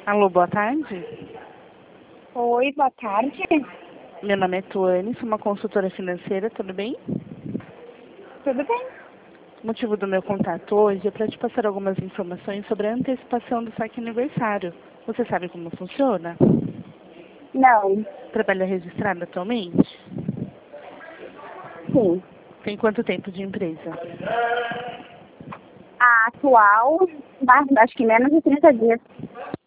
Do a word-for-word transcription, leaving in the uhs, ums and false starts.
Alô, boa tarde. Oi, boa tarde. Meu nome é Tuane, sou uma consultora financeira, tudo bem? Tudo bem? O motivo do meu contato hoje é para te passar algumas informações sobre a antecipação do saque aniversário. Você sabe como funciona? Não. Trabalha registrado atualmente? Sim. Tem quanto tempo de empresa? A atual, bah, acho que menos de trinta dias.